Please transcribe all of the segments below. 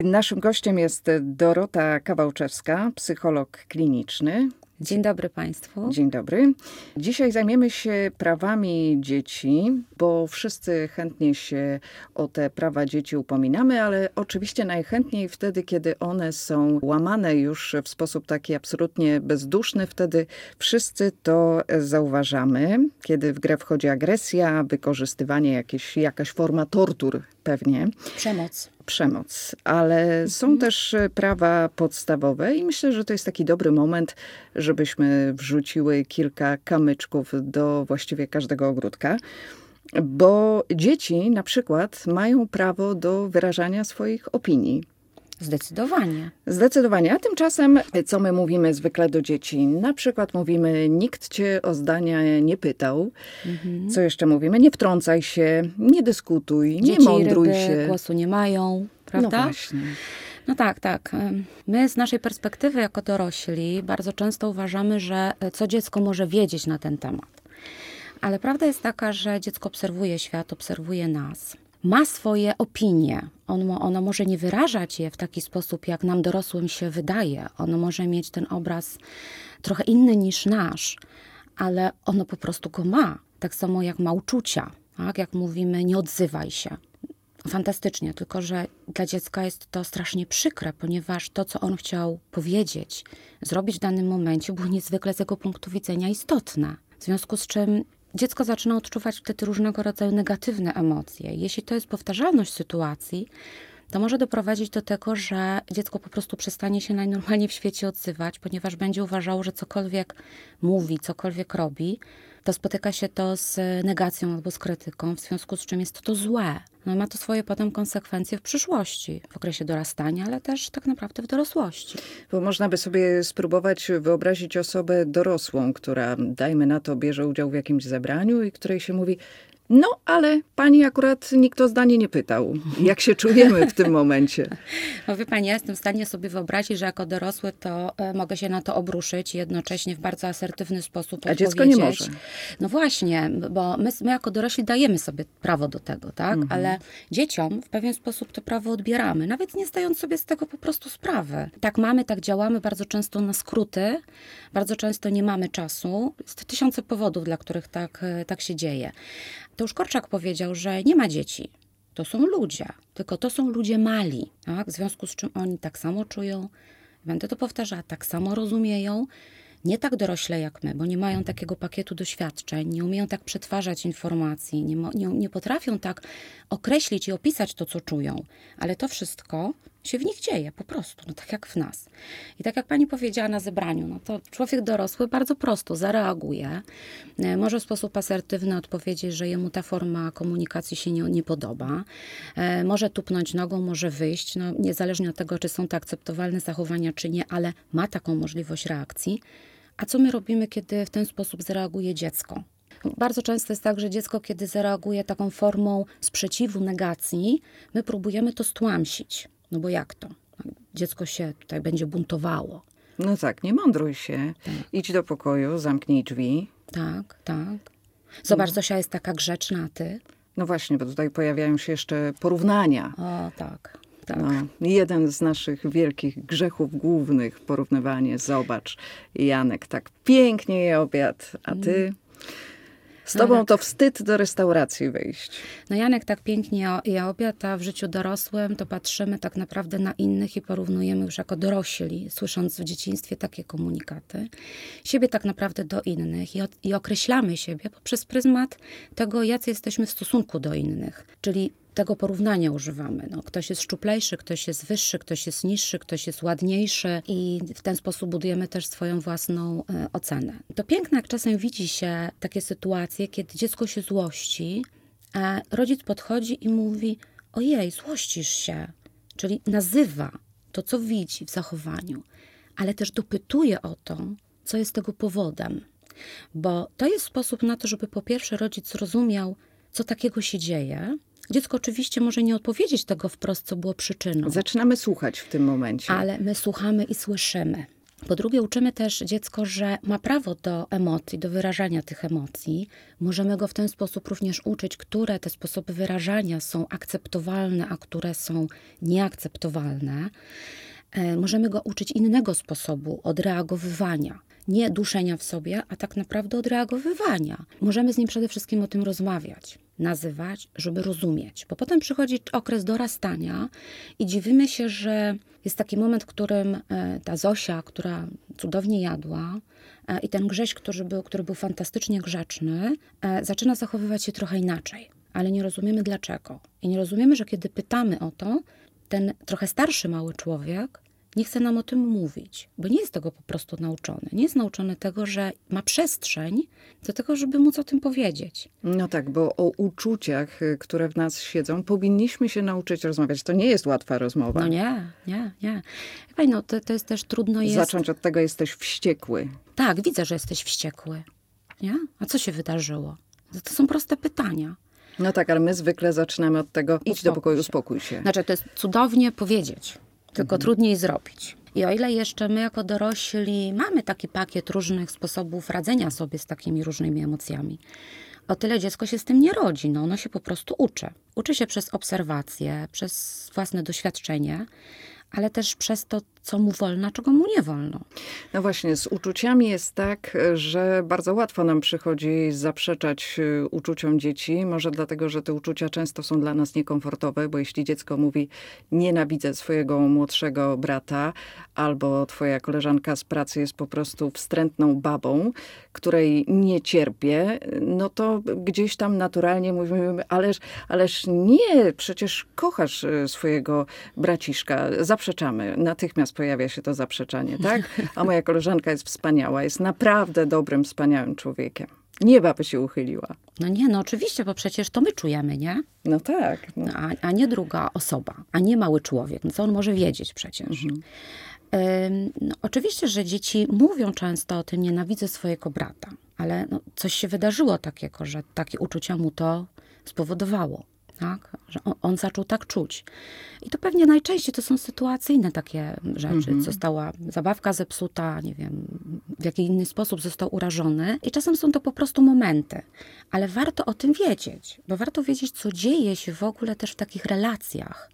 Naszym gościem jest Dorota Kawałczewska, psycholog kliniczny. Dzień dobry Państwu. Dzień dobry. Dzisiaj zajmiemy się prawami dzieci, bo wszyscy chętnie się o te prawa dzieci upominamy, ale oczywiście najchętniej wtedy, kiedy one są łamane już w sposób taki absolutnie bezduszny, wtedy wszyscy to zauważamy. Kiedy w grę wchodzi agresja, wykorzystywanie, jakaś forma tortur pewnie. Przemoc, ale są też prawa podstawowe i myślę, że to jest taki dobry moment, żebyśmy wrzuciły kilka kamyczków do właściwie każdego ogródka, bo dzieci na przykład mają prawo do wyrażania swoich opinii. Zdecydowanie. A tymczasem, co my mówimy zwykle do dzieci? Na przykład mówimy, nikt cię o zdania nie pytał. Co jeszcze mówimy? Nie wtrącaj się, nie dyskutuj, Dzieci nie mądruj ryby się. Głosu nie mają, prawda? No właśnie. No tak. My z naszej perspektywy jako dorośli bardzo często uważamy, że co dziecko może wiedzieć na ten temat. Ale prawda jest taka, że dziecko obserwuje świat, obserwuje nas. Ma swoje opinie. Ono może nie wyrażać je w taki sposób, jak nam dorosłym się wydaje. Ono może mieć ten obraz trochę inny niż nasz, ale ono po prostu go ma. Tak samo jak ma uczucia. Tak? Jak mówimy, nie odzywaj się. Fantastycznie, tylko że dla dziecka jest to strasznie przykre, ponieważ to, co on chciał powiedzieć, zrobić w danym momencie, było niezwykle z jego punktu widzenia istotne. W związku z czym dziecko zaczyna odczuwać wtedy różnego rodzaju negatywne emocje. Jeśli to jest powtarzalność sytuacji, to może doprowadzić do tego, że dziecko po prostu przestanie się najnormalniej w świecie odzywać, ponieważ będzie uważało, że cokolwiek mówi, cokolwiek robi, to spotyka się to z negacją albo z krytyką, w związku z czym jest to złe. No, ma to swoje potem konsekwencje w przyszłości, w okresie dorastania, ale też tak naprawdę w dorosłości. Bo można by sobie spróbować wyobrazić osobę dorosłą, która, dajmy na to, bierze udział w jakimś zebraniu i której się mówi, no, ale pani akurat nikt o zdanie nie pytał. Jak się czujemy w tym momencie? No wie pani, ja jestem w stanie sobie wyobrazić, że jako dorosły to mogę się na to obruszyć i jednocześnie w bardzo asertywny sposób odpowiedzieć. A dziecko nie może. No właśnie, bo my jako dorośli dajemy sobie prawo do tego, tak? Ale dzieciom w pewien sposób to prawo odbieramy, nawet nie zdając sobie z tego po prostu sprawy. Tak mamy, tak działamy bardzo często na skróty, bardzo często nie mamy czasu. Jest tysiące powodów, dla których tak się dzieje. To już Korczak powiedział, że nie ma dzieci. To są ludzie, tylko to są ludzie mali, tak? W związku z czym oni tak samo czują, będę to powtarzała, tak samo rozumieją, nie tak dorośle jak my, bo nie mają takiego pakietu doświadczeń, nie umieją tak przetwarzać informacji, nie potrafią tak określić i opisać to, co czują, ale to wszystko się w nich dzieje po prostu, no tak jak w nas. I tak jak pani powiedziała na zebraniu, no to człowiek dorosły bardzo prosto zareaguje, może w sposób asertywny odpowiedzieć, że jemu ta forma komunikacji się nie podoba, może tupnąć nogą, może wyjść, no niezależnie od tego, czy są to akceptowalne zachowania, czy nie, ale ma taką możliwość reakcji. A co my robimy, kiedy w ten sposób zareaguje dziecko? Bardzo często jest tak, że dziecko, kiedy zareaguje taką formą sprzeciwu, negacji, my próbujemy to stłamsić. No bo jak to? Dziecko się tutaj będzie buntowało. No tak, nie mądruj się. Tak. Idź do pokoju, zamknij drzwi. Tak. Zobacz, Zosia jest taka grzeczna, a ty? No właśnie, bo tutaj pojawiają się jeszcze porównania. O, tak. No, jeden z naszych wielkich grzechów głównych, porównywanie. Zobacz, Janek tak pięknie je obiad, a ty... Z tobą to wstyd do restauracji wyjść. No Janek tak pięknie je obiad, a w życiu dorosłym to patrzymy tak naprawdę na innych i porównujemy już jako dorośli, słysząc w dzieciństwie takie komunikaty. Siebie tak naprawdę do innych i określamy siebie poprzez pryzmat tego, jacy jesteśmy w stosunku do innych. Czyli tego porównania używamy. No, ktoś jest szczuplejszy, ktoś jest wyższy, ktoś jest niższy, ktoś jest ładniejszy i w ten sposób budujemy też swoją własną ocenę. To piękne, jak czasem widzi się takie sytuacje, kiedy dziecko się złości, a rodzic podchodzi i mówi, ojej, złościsz się, czyli nazywa to, co widzi w zachowaniu, ale też dopytuje o to, co jest tego powodem. Bo to jest sposób na to, żeby po pierwsze rodzic zrozumiał, co takiego się dzieje. Dziecko oczywiście może nie odpowiedzieć tego wprost, co było przyczyną. Zaczynamy słuchać w tym momencie. Ale my słuchamy i słyszymy. Po drugie, uczymy też dziecko, że ma prawo do emocji, do wyrażania tych emocji. Możemy go w ten sposób również uczyć, które te sposoby wyrażania są akceptowalne, a które są nieakceptowalne. Możemy go uczyć innego sposobu odreagowywania. Nie duszenia w sobie, a tak naprawdę odreagowywania. Możemy z nim przede wszystkim o tym rozmawiać, nazywać, żeby rozumieć. Bo potem przychodzi okres dorastania i dziwimy się, że jest taki moment, w którym ta Zosia, która cudownie jadła, i ten Grześ, który był fantastycznie grzeczny, zaczyna zachowywać się trochę inaczej. Ale nie rozumiemy dlaczego. I nie rozumiemy, że kiedy pytamy o to, ten trochę starszy mały człowiek nie chce nam o tym mówić, bo nie jest tego po prostu nauczony. Nie jest nauczony tego, że ma przestrzeń do tego, żeby móc o tym powiedzieć. No tak, bo o uczuciach, które w nas siedzą, powinniśmy się nauczyć rozmawiać. To nie jest łatwa rozmowa. No nie. Pani, no to jest też trudno jest... Zacząć od tego, jesteś wściekły. Tak, widzę, że jesteś wściekły. Nie? A co się wydarzyło? To są proste pytania. No tak, ale my zwykle zaczynamy od tego, idź do pokoju, uspokój się. Znaczy, to jest cudownie powiedzieć, tylko trudniej zrobić. I o ile jeszcze my jako dorośli mamy taki pakiet różnych sposobów radzenia sobie z takimi różnymi emocjami, o tyle dziecko się z tym nie rodzi. No, ono się po prostu uczy. Uczy się przez obserwacje, przez własne doświadczenie, ale też przez to, co mu wolno, a czego mu nie wolno. No właśnie, z uczuciami jest tak, że bardzo łatwo nam przychodzi zaprzeczać uczuciom dzieci. Może dlatego, że te uczucia często są dla nas niekomfortowe, bo jeśli dziecko mówi nienawidzę swojego młodszego brata, albo twoja koleżanka z pracy jest po prostu wstrętną babą, której nie cierpię, no to gdzieś tam naturalnie mówimy, ależ nie, przecież kochasz swojego braciszka. Zaprzeczamy. Natychmiast pojawia się to zaprzeczanie, tak? A moja koleżanka jest wspaniała, jest naprawdę dobrym, wspaniałym człowiekiem. Nieba by się uchyliła. No nie, no oczywiście, bo przecież to my czujemy, nie? No tak. No. A nie druga osoba, a nie mały człowiek. No co on może wiedzieć przecież? No, oczywiście, że dzieci mówią często o tym, nienawidzę swojego brata, ale no, coś się wydarzyło takiego, że takie uczucia mu to spowodowało. Tak? Że on zaczął tak czuć. I to pewnie najczęściej to są sytuacyjne takie rzeczy. Została zabawka zepsuta, nie wiem, w jaki inny sposób został urażony. I czasem są to po prostu momenty. Ale warto o tym wiedzieć, bo warto wiedzieć, co dzieje się w ogóle też w takich relacjach.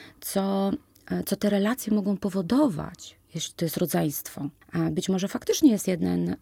Co te relacje mogą powodować, jeśli to jest rodzeństwo. A być może faktycznie jest jeden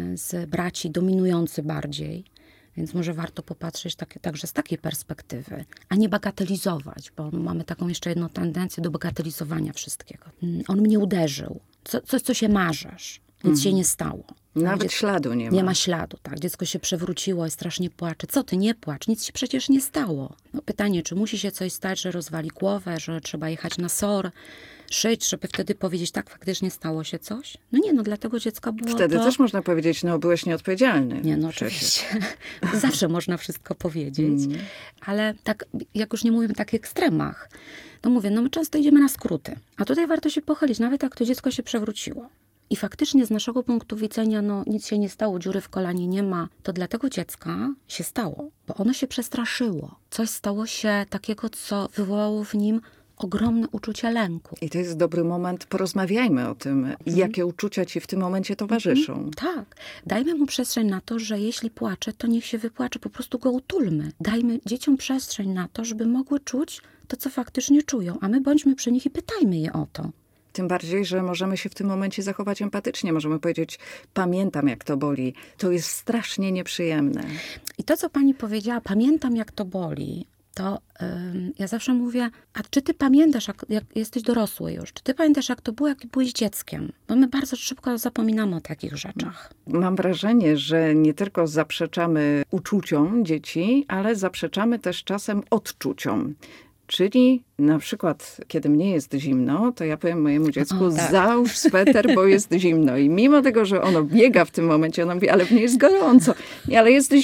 z braci dominujący bardziej, więc może warto popatrzeć także z takiej perspektywy, a nie bagatelizować, bo mamy taką jeszcze jedną tendencję do bagatelizowania wszystkiego. On mnie uderzył. Co się marzesz? Nic się nie stało. Nawet śladu nie ma. Nie ma śladu, tak. Dziecko się przewróciło i strasznie płacze. Co ty, nie płacz, nic się przecież nie stało. No, pytanie, czy musi się coś stać, że rozwali głowę, że trzeba jechać na SOR, szyć, żeby wtedy powiedzieć, tak, faktycznie stało się coś? No nie, no dlatego dziecka było Wtedy też można powiedzieć, no byłeś nieodpowiedzialny. Nie, no oczywiście. Zawsze można wszystko powiedzieć. Ale tak, jak już nie mówimy o takich ekstremach, to mówię, no my często idziemy na skróty. A tutaj warto się pochylić, nawet jak to dziecko się przewróciło. I faktycznie z naszego punktu widzenia, no nic się nie stało, dziury w kolanie nie ma. To dla tego dziecka się stało, bo ono się przestraszyło. Coś stało się takiego, co wywołało w nim ogromne uczucie lęku. I to jest dobry moment, porozmawiajmy o tym, jakie uczucia ci w tym momencie towarzyszą. Tak. Dajmy mu przestrzeń na to, że jeśli płacze, to niech się wypłacze, po prostu go utulmy. Dajmy dzieciom przestrzeń na to, żeby mogły czuć to, co faktycznie czują, a my bądźmy przy nich i pytajmy je o to. Tym bardziej, że możemy się w tym momencie zachować empatycznie. Możemy powiedzieć, pamiętam jak to boli. To jest strasznie nieprzyjemne. I to, co pani powiedziała, pamiętam jak to boli, to ja zawsze mówię, a czy ty pamiętasz, jak jesteś dorosły już, czy ty pamiętasz, jak to było, jak byłeś dzieckiem? Bo my bardzo szybko zapominamy o takich rzeczach. Mam wrażenie, że nie tylko zaprzeczamy uczuciom dzieci, ale zaprzeczamy też czasem odczuciom. Czyli na przykład, kiedy mnie jest zimno, to ja powiem mojemu dziecku, załóż sweter, bo jest zimno. I mimo tego, że ono biega w tym momencie, ono mówi, ale mnie jest gorąco. Nie, ale jest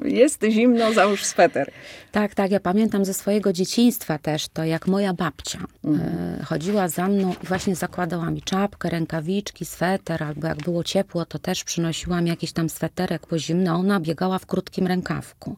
zimno, załóż sweter. Tak, ja pamiętam ze swojego dzieciństwa też to, jak moja babcia chodziła za mną i właśnie zakładała mi czapkę, rękawiczki, sweter, albo jak było ciepło, to też przynosiła mi jakiś tam sweterek, bo zimno, ona biegała w krótkim rękawku.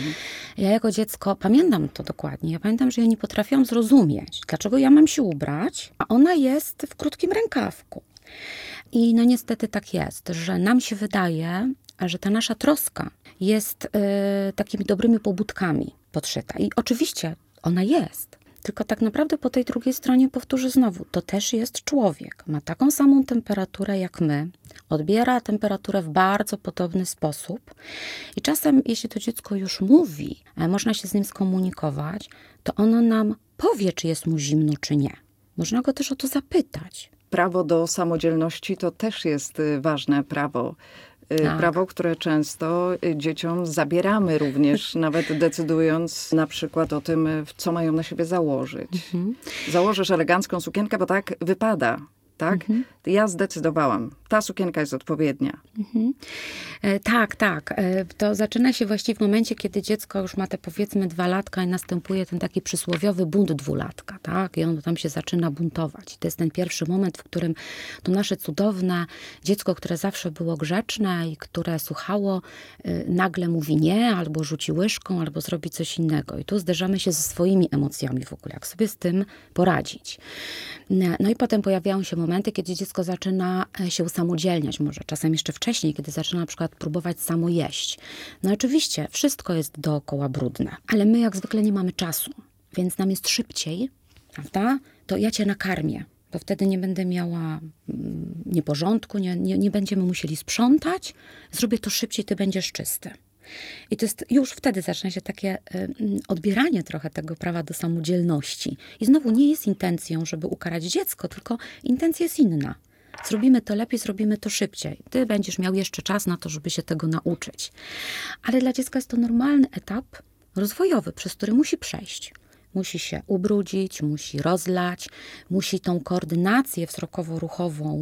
Ja jako dziecko pamiętam to dokładnie. Ja pamiętam, że ja nie potrafiłam zrozumieć, dlaczego ja mam się ubrać, a ona jest w krótkim rękawku. I no niestety tak jest, że nam się wydaje, że ta nasza troska jest takimi dobrymi pobudkami podszyta. I oczywiście ona jest. Tylko tak naprawdę po tej drugiej stronie powtórzę znowu, to też jest człowiek. Ma taką samą temperaturę jak my, odbiera temperaturę w bardzo podobny sposób i czasem, jeśli to dziecko już mówi, można się z nim skomunikować, to ono nam powie, czy jest mu zimno, czy nie. Można go też o to zapytać. Prawo do samodzielności to też jest ważne prawo. Tak. Prawo, które często dzieciom zabieramy również, nawet decydując na przykład o tym, co mają na siebie założyć. Założysz elegancką sukienkę, bo tak wypada. Tak? Ja zdecydowałam. Ta sukienka jest odpowiednia. Tak. To zaczyna się właściwie w momencie, kiedy dziecko już ma te powiedzmy 2 latka i następuje ten taki przysłowiowy bunt 2-latka. Tak? I ono tam się zaczyna buntować. To jest ten pierwszy moment, w którym to nasze cudowne dziecko, które zawsze było grzeczne i które słuchało, nagle mówi nie, albo rzuci łyżką, albo zrobi coś innego. I tu zderzamy się ze swoimi emocjami w ogóle, jak sobie z tym poradzić. No i potem pojawiają się momenty, kiedy dziecko zaczyna się usamodzielniać, może czasem jeszcze wcześniej, kiedy zaczyna na przykład próbować samo jeść. No oczywiście, wszystko jest dookoła brudne, ale my jak zwykle nie mamy czasu, więc nam jest szybciej, prawda? To ja cię nakarmię, bo wtedy nie będę miała nieporządku, nie będziemy musieli sprzątać, zrobię to szybciej, ty będziesz czysty. I to jest, już wtedy zaczyna się takie odbieranie trochę tego prawa do samodzielności. I znowu nie jest intencją, żeby ukarać dziecko, tylko intencja jest inna. Zrobimy to lepiej, zrobimy to szybciej. Ty będziesz miał jeszcze czas na to, żeby się tego nauczyć. Ale dla dziecka jest to normalny etap rozwojowy, przez który musi przejść. Musi się ubrudzić, musi rozlać, musi tą koordynację wzrokowo-ruchową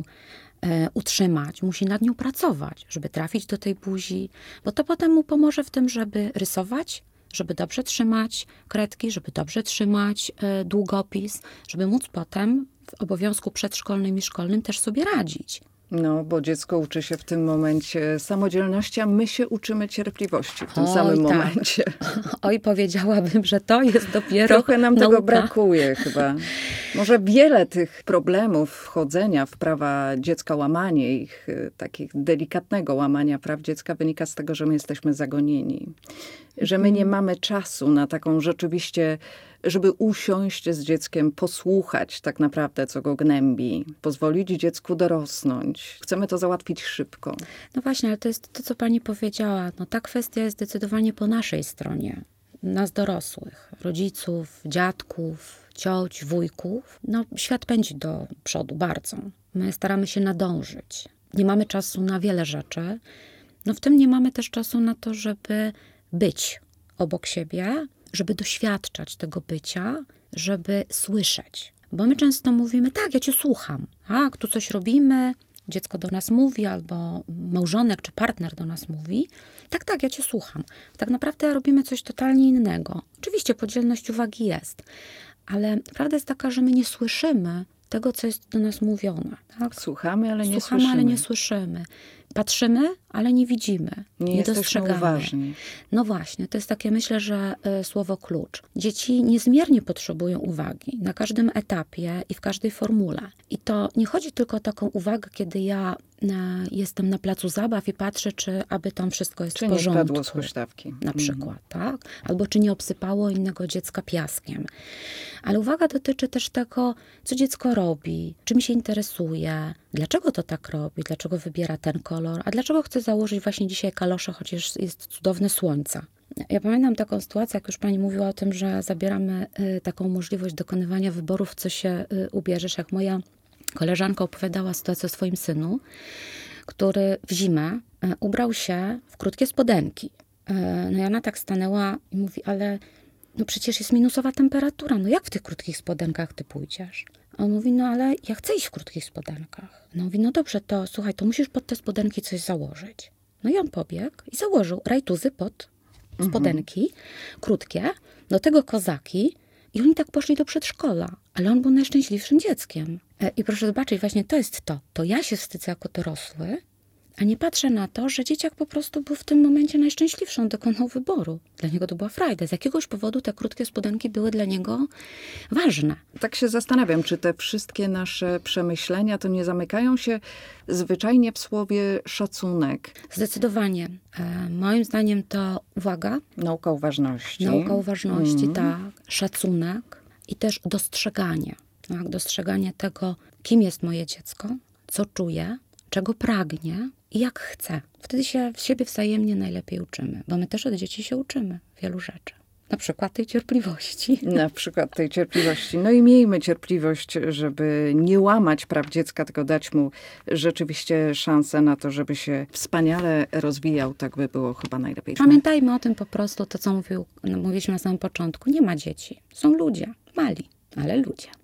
utrzymać, musi nad nią pracować, żeby trafić do tej buzi, bo to potem mu pomoże w tym, żeby rysować, żeby dobrze trzymać kredki, żeby dobrze trzymać długopis, żeby móc potem w obowiązku przedszkolnym i szkolnym też sobie radzić. No, bo dziecko uczy się w tym momencie samodzielności, a my się uczymy cierpliwości w tym samym momencie. Oj, powiedziałabym, że to jest dopiero trochę nam nauka. tego brakuje chyba. Może wiele tych problemów wchodzenia w prawa dziecka, łamanie ich, takich delikatnego łamania praw dziecka wynika z tego, że my jesteśmy zagonieni. Że my nie mamy czasu na taką rzeczywiście, żeby usiąść z dzieckiem, posłuchać tak naprawdę, co go gnębi, pozwolić dziecku dorosnąć. Chcemy to załatwić szybko. No właśnie, ale to jest to, co pani powiedziała. No, ta kwestia jest zdecydowanie po naszej stronie. Nas dorosłych, rodziców, dziadków, cioć, wujków. No, świat pędzi do przodu bardzo. My staramy się nadążyć. Nie mamy czasu na wiele rzeczy. No, w tym nie mamy też czasu na to, żeby być obok siebie, żeby doświadczać tego bycia, żeby słyszeć. Bo my często mówimy, tak, ja cię słucham. Tak, tu coś robimy, dziecko do nas mówi, albo małżonek czy partner do nas mówi. Tak, ja cię słucham. Tak naprawdę robimy coś totalnie innego. Oczywiście podzielność uwagi jest, ale prawda jest taka, że my nie słyszymy tego, co jest do nas mówione. Tak? Słuchamy, ale nie słyszymy. Patrzymy, ale nie widzimy. Nie dostrzegamy. Uważni. No właśnie, to jest takie, myślę, że słowo klucz. Dzieci niezmiernie potrzebują uwagi na każdym etapie i w każdej formule. I to nie chodzi tylko o taką uwagę, kiedy ja jestem na placu zabaw i patrzę, czy aby tam wszystko jest w porządku. Czy nie spadło z huśtawki. Na przykład, tak? Albo czy nie obsypało innego dziecka piaskiem. Ale uwaga dotyczy też tego, co dziecko robi, czym się interesuje, dlaczego to tak robi, dlaczego wybiera ten kolor, a dlaczego chce założyć właśnie dzisiaj kalosze, chociaż jest cudowne słońce. Ja pamiętam taką sytuację, jak już pani mówiła o tym, że zabieramy taką możliwość dokonywania wyborów, co się ubierzesz, jak moja koleżanka opowiadała sytuację o swoim synu, który w zimę ubrał się w krótkie spodenki. No i ona tak stanęła i mówi, ale no przecież jest minusowa temperatura, no jak w tych krótkich spodenkach ty pójdziesz? A on mówi, no ale ja chcę iść w krótkich spodenkach. No mówi, no dobrze, to słuchaj, to musisz pod te spodenki coś założyć. No i on pobiegł i założył rajtuzy pod spodenki, krótkie, do tego kozaki i oni tak poszli do przedszkola. Ale on był najszczęśliwszym dzieckiem. I proszę zobaczyć, właśnie to jest to. To ja się wstydzę jako dorosły A nie patrzę na to, że dzieciak po prostu był w tym momencie najszczęśliwszy, on dokonał wyboru. Dla niego to była frajda. Z jakiegoś powodu te krótkie spodenki były dla niego ważne. Tak się zastanawiam, czy te wszystkie nasze przemyślenia to nie zamykają się zwyczajnie w słowie szacunek. Zdecydowanie. Moim zdaniem to uwaga. Nauka uważności. Nauka uważności, tak. Szacunek i też dostrzeganie. Tak? Dostrzeganie tego, kim jest moje dziecko, co czuje, czego pragnie i jak chce. Wtedy się w siebie wzajemnie najlepiej uczymy, bo my też od dzieci się uczymy wielu rzeczy. Na przykład tej cierpliwości. Na przykład tej cierpliwości. No i miejmy cierpliwość, żeby nie łamać praw dziecka, tylko dać mu rzeczywiście szansę na to, żeby się wspaniale rozwijał. Tak by było chyba najlepiej. Pamiętajmy o tym po prostu, to co mówiliśmy na samym początku. Nie ma dzieci. Są ludzie. Mali, ale ludzie.